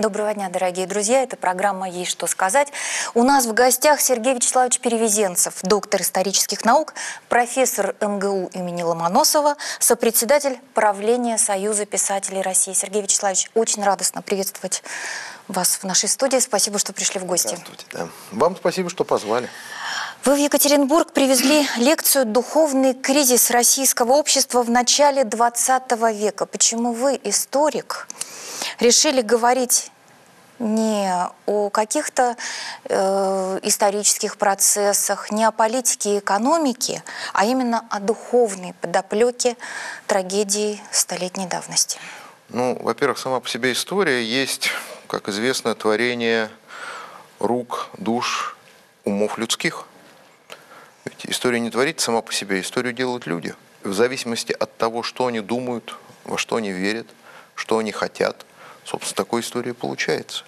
Доброго дня, дорогие друзья. Это программа «Есть что сказать». У нас в гостях Сергей Вячеславович Перевезенцев, доктор исторических наук, профессор МГУ имени Ломоносова, сопредседатель правления Союза писателей России. Сергей Вячеславович, очень радостно приветствовать вас в нашей студии. Спасибо, что пришли в гости. Здравствуйте. Да. Вам спасибо, что позвали. Вы в Екатеринбург привезли лекцию «Духовный кризис российского общества в начале XX века». Почему вы, историк, решили говорить не о каких-то исторических процессах, не о политике и экономике, а именно о духовной подоплеке трагедии столетней давности? Ну, во-первых, сама по себе история есть, как известно, творение рук, душ, умов людских. Ведь история не творится сама по себе, историю делают люди. В зависимости от того, что они думают, во что они верят, что они хотят, собственно, такой история получается.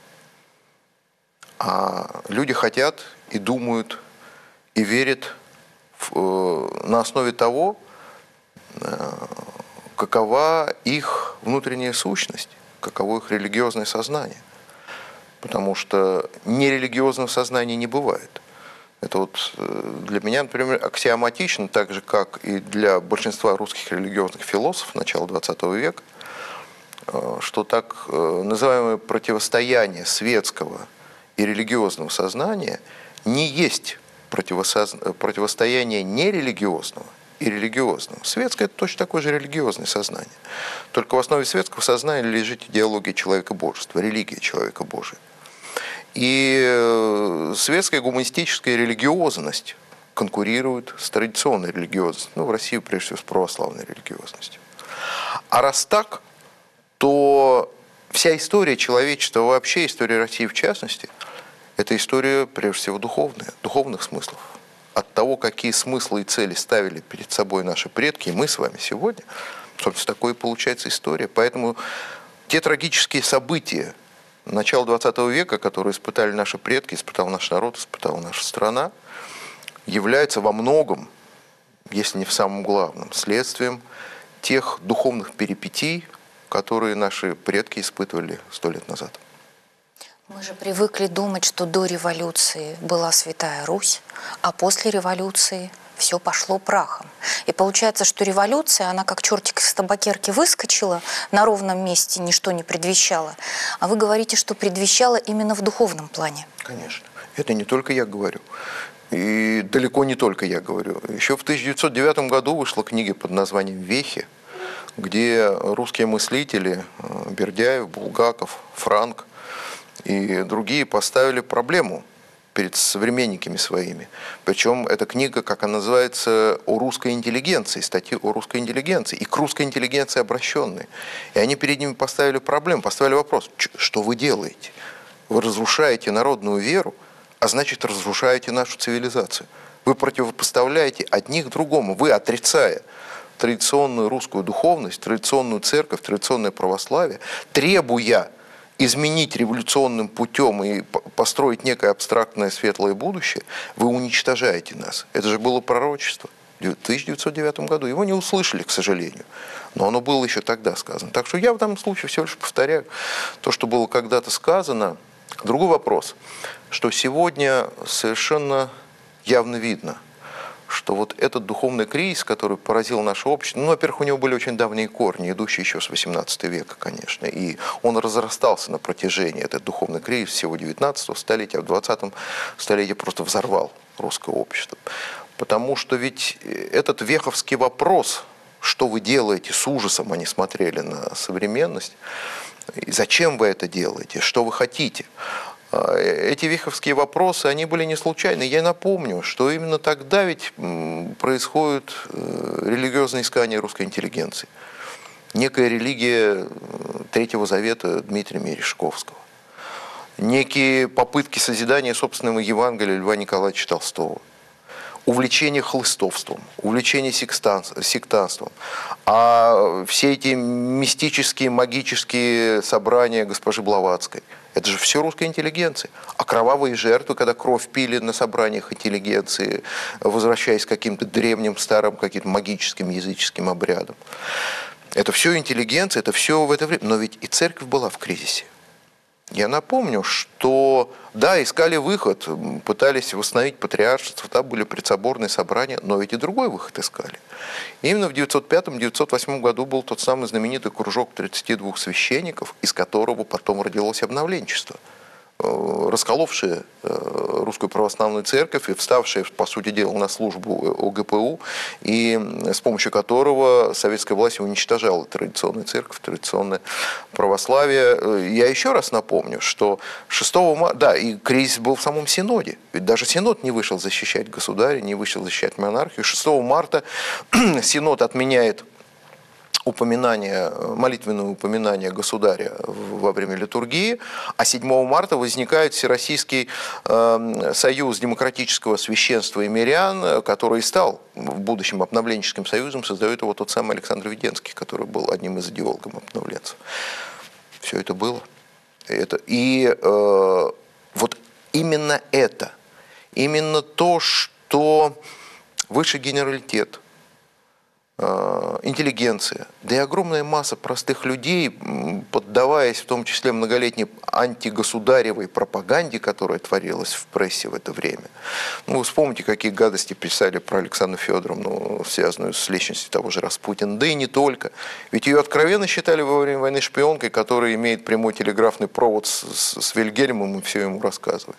А люди хотят и думают, и верят на основе того, какова их внутренняя сущность, каково их религиозное сознание. Потому что нерелигиозного сознания не бывает. Это вот для меня, например, аксиоматично, так же, как и для большинства русских религиозных философов начала XX века, что так называемое противостояние светского и религиозного сознания не есть противостояние нерелигиозного и религиозного. Светское – это точно такое же религиозное сознание. Только в основе светского сознания лежит идеология человека-божества, религия человека-божия. И светская гуманистическая религиозность конкурирует с традиционной религиозностью, ну, в России, прежде всего, с православной религиозностью. А раз так, то вся история человечества, вообще история России в частности, это история, прежде всего, духовная, духовных смыслов. От того, какие смыслы и цели ставили перед собой наши предки, и мы с вами сегодня, собственно, такое и получается история. Поэтому те трагические события начала XX века, которые испытали наши предки, испытал наш народ, испытала наша страна, являются во многом, если не в самом главном, следствием тех духовных перипетий, которые наши предки испытывали 100 лет назад. Мы же привыкли думать, что до революции была Святая Русь, а после революции все пошло прахом. И получается, что революция, она как чертик из табакерки выскочила, на ровном месте ничто не предвещало. А вы говорите, что предвещало именно в духовном плане. Конечно. Это не только я говорю. И далеко не только я говорю. Еще в 1909 году вышла книга под названием «Вехи», где русские мыслители Бердяев, Булгаков, Франк и другие поставили проблему перед современниками своими. Причем эта книга, как она называется, о русской интеллигенции, статьи о русской интеллигенции, и к русской интеллигенции обращенные. И они перед ними поставили проблему, поставили вопрос, что вы делаете? Вы разрушаете народную веру, а значит разрушаете нашу цивилизацию. Вы противопоставляете одних другому, вы, отрицая традиционную русскую духовность, традиционную церковь, традиционное православие, требуя изменить революционным путем и построить некое абстрактное светлое будущее, вы уничтожаете нас. Это же было пророчество в 1909 году. Его не услышали, к сожалению. Но оно было еще тогда сказано. Так что я в данном случае всего лишь повторяю то, что было когда-то сказано. Другой вопрос, что сегодня совершенно явно видно, что вот этот духовный кризис, который поразил наше общество, ну, во-первых, у него были очень давние корни, идущие еще с 18 века, конечно, и он разрастался на протяжении, этот духовный кризис всего 19 столетия, а в 20 столетии просто взорвал русское общество. Потому что ведь этот веховский вопрос, что вы делаете, с ужасом они смотрели на современность, и зачем вы это делаете, что вы хотите. Эти веховские вопросы, они были не случайны. Я напомню, что именно тогда ведь происходит религиозное искание русской интеллигенции. Некая религия Третьего Завета Дмитрия Мережковского. Некие попытки созидания собственного Евангелия Льва Николаевича Толстого. Увлечение хлыстовством, увлечение сектантством. А все эти мистические, магические собрания госпожи Блаватской – это же все русская интеллигенция. А кровавые жертвы, когда кровь пили на собраниях интеллигенции, возвращаясь к каким-то древним, старым, каким-то магическим, языческим обрядам. Это все интеллигенция, это все в это время. Но ведь и церковь была в кризисе. Я напомню, что, да, искали выход, пытались восстановить патриаршество, там были предсоборные собрания, но ведь и другой выход искали. И именно в 905-908 году был тот самый знаменитый кружок 32 священников, из которого потом родилось обновленчество, расколовшие русскую православную церковь и вставшие, по сути дела, на службу ОГПУ, и с помощью которого советская власть уничтожала традиционную церковь, традиционное православие. Я еще раз напомню, что 6 марта, да, и кризис был в самом Синоде, ведь даже Синод не вышел защищать государя, не вышел защищать монархию. 6 марта Синод отменяет молитвенное упоминание государя во время литургии, а 7 марта возникает Всероссийский союз демократического священства и мирян, который стал в будущем обновленческим союзом, создает его тот самый Александр Веденский, который был одним из идеологов обновленцев. Все это было. Вот именно это, именно то, что высший генералитет, интеллигенция, да и огромная масса простых людей, поддаваясь в том числе многолетней антигосударевой пропаганде, которая творилась в прессе в это время. Ну, вы вспомните, какие гадости писали про Александру Федоровну, связанную с личностью того же Распутина, да и не только. Ведь ее откровенно считали во время войны шпионкой, которая имеет прямой телеграфный провод с Вильгельмом и все ему рассказывает.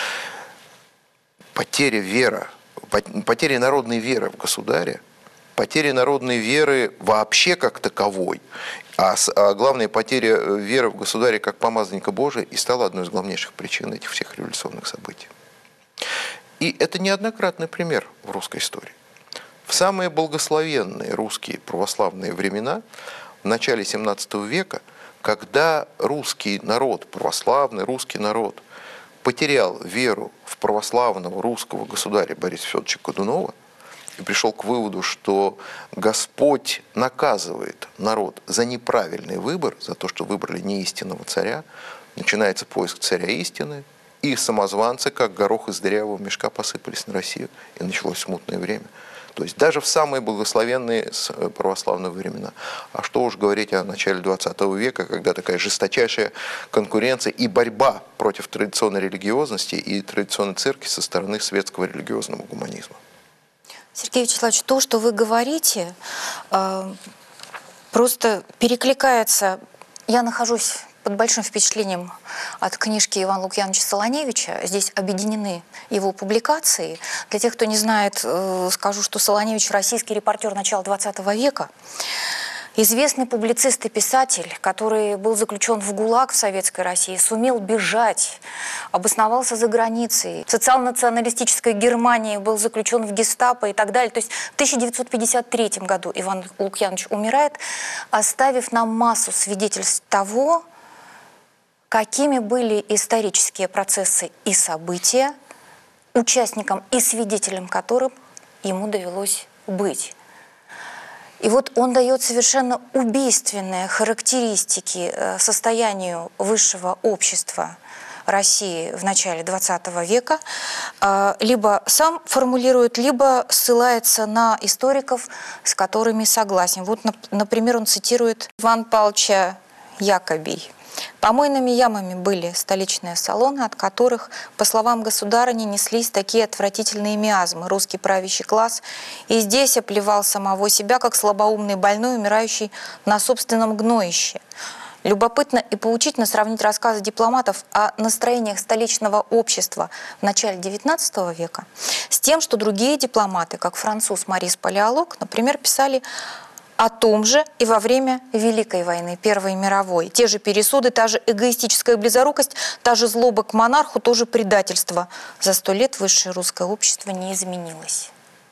Потеря народной веры в государя, потеря народной веры вообще как таковой, а главное, потеря веры в государя как помазанника Божия и стала одной из главнейших причин этих всех революционных событий. И это неоднократный пример в русской истории. В самые благословенные русские православные времена, в начале 17 века, когда русский народ, православный русский народ, потерял веру в православного русского государя Бориса Федоровича Годунова, и пришел к выводу, что Господь наказывает народ за неправильный выбор, за то, что выбрали неистинного царя, начинается поиск царя истины, и самозванцы, как горох из дырявого мешка, посыпались на Россию, и началось смутное время. То есть даже в самые благословенные православные времена. А что уж говорить о начале 20 века, когда такая жесточайшая конкуренция и борьба против традиционной религиозности и традиционной церкви со стороны светского религиозного гуманизма. Сергей Вячеславович, то, что вы говорите, просто перекликается. Я нахожусь под большим впечатлением от книжки Ивана Лукьяновича Солоневича. Здесь объединены его публикации. Для тех, кто не знает, скажу, что Солоневич – российский репортер начала 20 века. Известный публицист и писатель, который был заключен в ГУЛАГ в Советской России, сумел бежать, обосновался за границей. В социал-националистической Германии был заключен в гестапо и так далее. То есть в 1953 году Иван Лукьянович умирает, оставив нам массу свидетельств того, какими были исторические процессы и события, участником и свидетелем которым ему довелось быть. И вот он дает совершенно убийственные характеристики состоянию высшего общества России в начале 20 века. Либо сам формулирует, либо ссылается на историков, с которыми согласен. Вот, например, он цитирует Ивана Павловича Якобий. Помойными ямами были столичные салоны, от которых, по словам государыни, неслись такие отвратительные миазмы. Русский правящий класс и здесь оплевал самого себя, как слабоумный больной, умирающий на собственном гноище. Любопытно и поучительно сравнить рассказы дипломатов о настроениях столичного общества в начале XIX века с тем, что другие дипломаты, как француз Марис Палеолог, например, писали о том же и во время Великой войны, Первой мировой. Те же пересуды, та же эгоистическая близорукость, та же злоба к монарху, то же предательство. За 100 лет высшее русское общество не изменилось.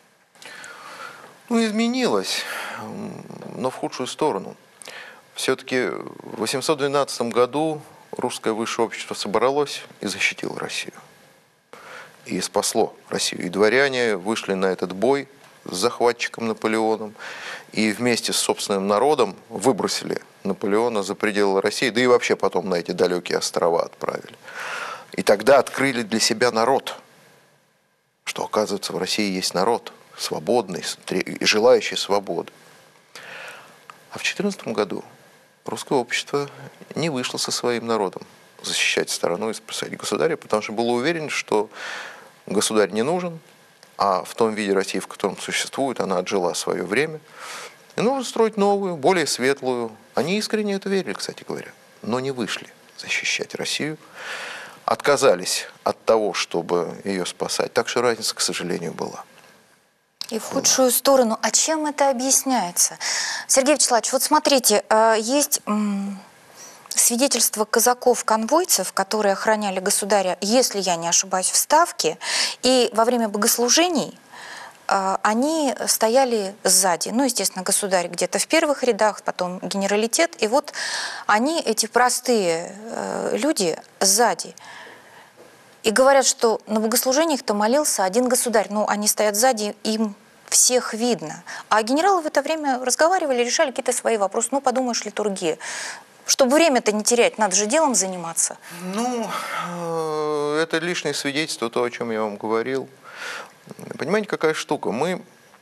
Ну, изменилось, но в худшую сторону. Все-таки в 812 году русское высшее общество собралось и защитило Россию. И спасло Россию. И дворяне вышли на этот бой с захватчиком Наполеоном и вместе с собственным народом выбросили Наполеона за пределы России, да и вообще потом на эти далекие острова отправили. И тогда открыли для себя народ, что, оказывается, в России есть народ свободный и желающий свободы. А в 14 году русское общество не вышло со своим народом защищать страну и спасать государя, потому что был уверен, что государь не нужен, а в том виде России, в котором существует, она отжила свое время. И нужно строить новую, более светлую. Они искренне это верили, кстати говоря, но не вышли защищать Россию. Отказались от того, чтобы ее спасать. Так что разница, к сожалению, была. И в худшую сторону. А чем это объясняется? Сергей Вячеславович, вот смотрите, есть свидетельства казаков-конвойцев, которые охраняли государя, если я не ошибаюсь, в Ставке, и во время богослужений они стояли сзади. Ну, естественно, государь где-то в первых рядах, потом генералитет. И вот они, эти простые люди, сзади. И говорят, что на богослужениях-то молился один государь. Ну, они стоят сзади, им всех видно. А генералы в это время разговаривали, решали какие-то свои вопросы. Ну, подумаешь, литургия. Чтобы время-то не терять, надо же делом заниматься. Ну, это лишнее свидетельство, то, о чем я вам говорил. Понимаете, какая штука? Мы,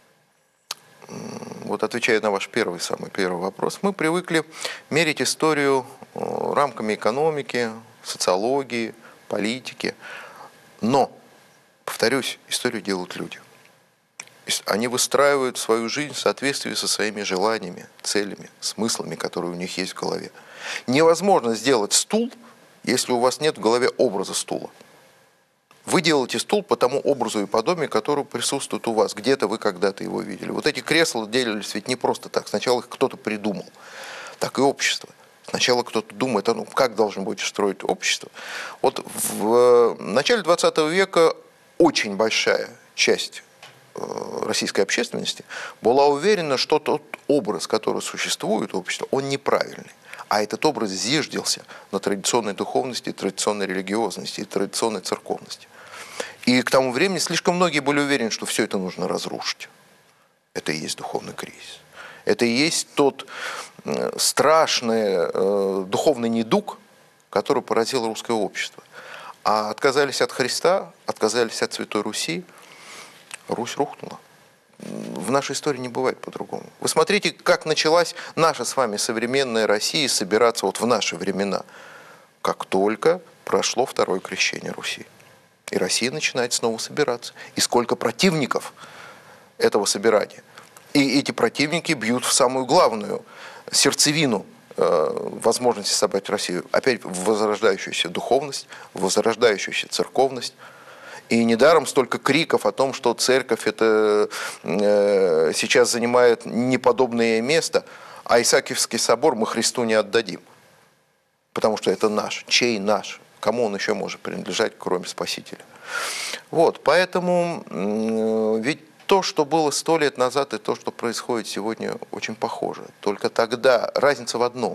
вот отвечая на ваш самый первый вопрос, мы привыкли мерить историю рамками экономики, социологии, политики. Но, повторюсь, историю делают люди. Они выстраивают свою жизнь в соответствии со своими желаниями, целями, смыслами, которые у них есть в голове. Невозможно сделать стул, если у вас нет в голове образа стула. Вы делаете стул по тому образу и подобию, который присутствует у вас. Где-то вы когда-то его видели. Вот эти кресла делались ведь не просто так. Сначала их кто-то придумал. Так и общество. Сначала кто-то думает, ну, как должно быть строить общество. Вот в начале 20 века очень большая часть российской общественности была уверена, что тот образ, который существует в обществе, он неправильный. А этот образ зиждился на традиционной духовности, традиционной религиозности и традиционной церковности. И к тому времени слишком многие были уверены, что все это нужно разрушить. Это и есть духовный кризис. Это и есть тот страшный духовный недуг, который поразил русское общество. А отказались от Христа, отказались от Святой Руси, Русь рухнула. В нашей истории не бывает по-другому. Вы смотрите, как началась наша с вами современная Россия собираться вот в наши времена. Как только прошло второе крещение Руси. И Россия начинает снова собираться. И сколько противников этого собирания. И эти противники бьют в самую главную сердцевину возможности собрать Россию. Опять в возрождающуюся духовность, в возрождающуюся церковность. И недаром столько криков о том, что церковь это сейчас занимает неподобное место, а Исаакиевский собор мы Христу не отдадим. Потому что это наш. Чей наш? Кому он еще может принадлежать, кроме Спасителя? Вот, поэтому ведь то, что было 100 лет назад, и то, что происходит сегодня, очень похоже. Только тогда, разница в одном.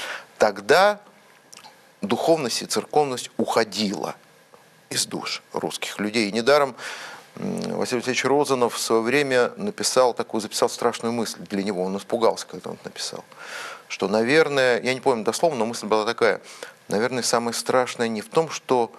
Тогда духовность и церковность уходила из душ русских людей. И недаром Василий Васильевич Розанов в свое время записал страшную мысль для него. Он испугался, когда он это написал. Что, наверное, я не помню дословно, но мысль была такая. Наверное, самое страшное не в том, что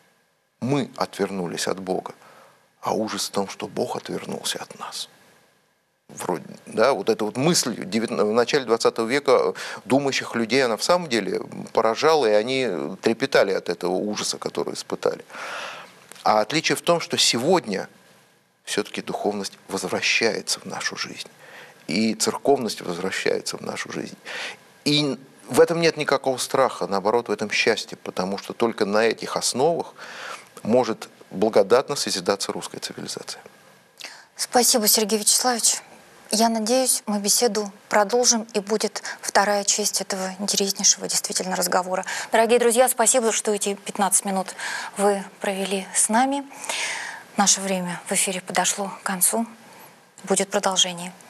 мы отвернулись от Бога, а ужас в том, что Бог отвернулся от нас. Вроде, да, вот эта вот мысль в начале 20 века думающих людей, она в самом деле поражала, и они трепетали от этого ужаса, который испытали. А отличие в том, что сегодня все-таки духовность возвращается в нашу жизнь. И церковность возвращается в нашу жизнь. И в этом нет никакого страха, наоборот, в этом счастье, потому что только на этих основах может благодатно созидаться русская цивилизация. Спасибо, Сергей Вячеславович. Я надеюсь, мы беседу продолжим, и будет вторая часть этого интереснейшего действительно разговора. Дорогие друзья, спасибо, что эти 15 минут вы провели с нами. Наше время в эфире подошло к концу. Будет продолжение.